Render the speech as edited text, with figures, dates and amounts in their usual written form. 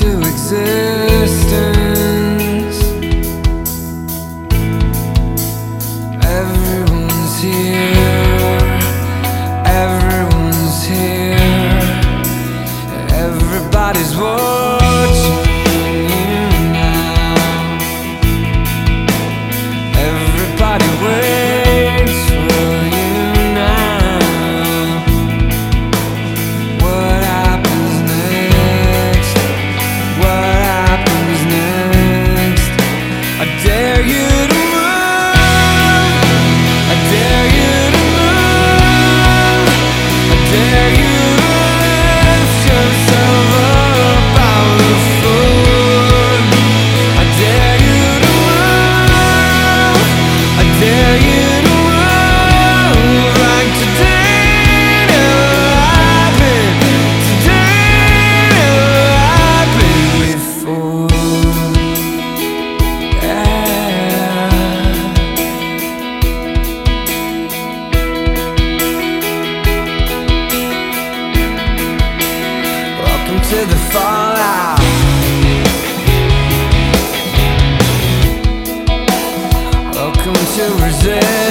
to existence. Everyone's here, everyone's here. Everybody's watching you now. Everybody waits for you now. What happens next? What happens next? I dare you to move. I dare you to move. I dare you to lift yourself up out of the floor. I dare you to move. I dare you to move like today never happened. Today never happened before. Welcome to the fallout. Welcome to resistance.